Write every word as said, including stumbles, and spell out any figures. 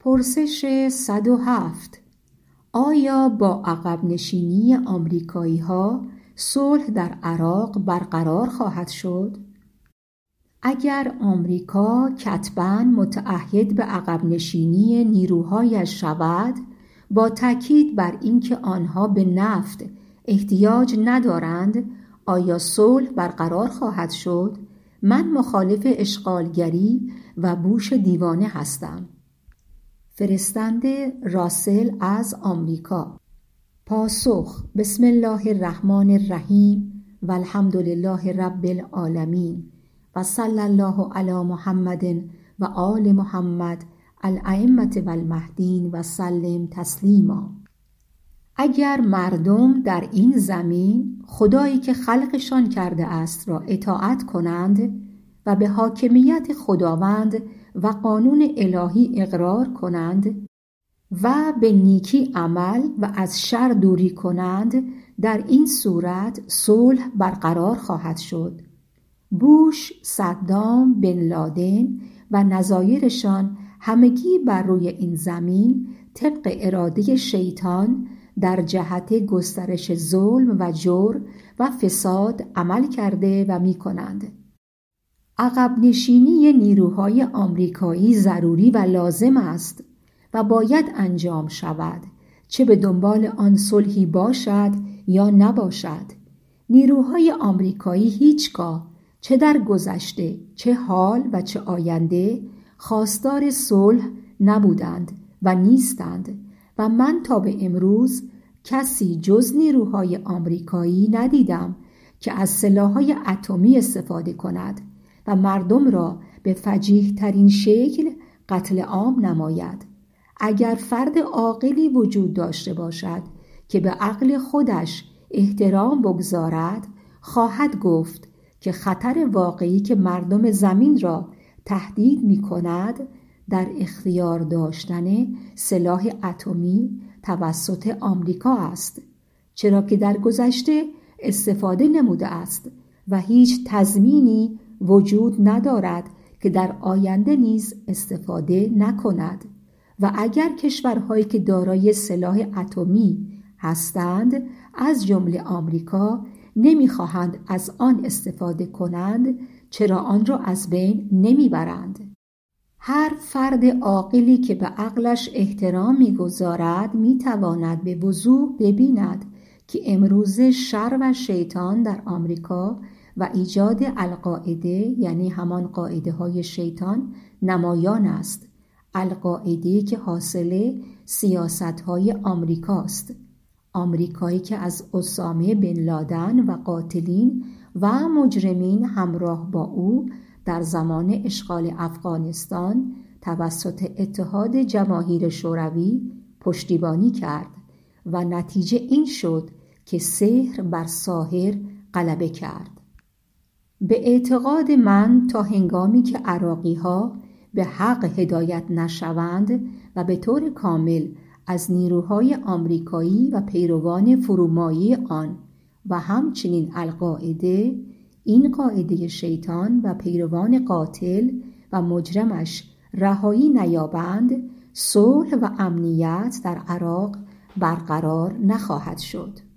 پرسش صد و هفت. آیا با عقب نشینی آمریکایی‌ها صلح در عراق برقرار خواهد شد؟ اگر آمریکا کتباً متعهد به عقب نشینی نیروهایش شود، با تاکید بر اینکه آنها به نفت احتیاج ندارند، آیا صلح برقرار خواهد شد؟ من مخالف اشغالگری و بوش دیوانه هستم. فرستنده راسل از آمریکا. پاسخ: بسم الله الرحمن الرحیم و الحمد لله رب العالمین و صلی الله علی محمد و آل محمد الائمة و المهدین و سلم تسلیما. اگر مردم در این زمین خدایی که خلقشان کرده است را اطاعت کنند و به حاکمیت خداوند و قانون الهی اقرار کنند و به نیکی عمل و از شر دوری کنند، در این صورت صلح برقرار خواهد شد. بوش، صدام، بن لادن و نظایرشان همگی بر روی این زمین طبق اراده شیطان در جهت گسترش ظلم و جور و فساد عمل کرده و می کنند. عقب نشینی نیروهای آمریکایی ضروری و لازم است و باید انجام شود، چه به دنبال آن صلحی باشد یا نباشد. نیروهای آمریکایی هیچگاه، چه در گذشته، چه حال و چه آینده، خواستار صلح نبودند و نیستند و من تا به امروز کسی جز نیروهای آمریکایی ندیدم که از سلاح‌های اتمی استفاده کند و مردم را به فجیح ترین شکل قتل عام نماید. اگر فرد عاقلی وجود داشته باشد که به عقل خودش احترام بگذارد، خواهد گفت که خطر واقعی که مردم زمین را تهدید می کند در اختیار داشتن سلاح اتمی توسط آمریکا است، چرا که در گذشته استفاده نموده است و هیچ تضمینی وجود ندارد که در آینده نیز استفاده نکند. و اگر کشورهایی که دارای سلاح اتمی هستند از جمله آمریکا نمیخواهند از آن استفاده کنند، چرا آن را از بین نمیبرند؟ هر فرد عاقلی که به عقلش احترام میگذارد میتواند به وضوح ببیند که امروزه شر و شیطان در آمریکا و ایجاد القاعده، یعنی همان قاعده های شیطان، نمایان است. القاعده که حاصل سیاست های آمریکاست. آمریکایی که از اسامه بن لادن و قاتلین و مجرمین همراه با او در زمان اشغال افغانستان توسط اتحاد جماهیر شوروی پشتیبانی کرد و نتیجه این شد که سحر بر ساحر غلبه کرد. به اعتقاد من تا هنگامی که عراقی‌ها به حق هدایت نشوند و به طور کامل از نیروهای آمریکایی و پیروان فرومایه آن و همچنین القاعده، این قاعده شیطان و پیروان قاتل و مجرمش رهایی نیابند، صلح و امنیت در عراق برقرار نخواهد شد.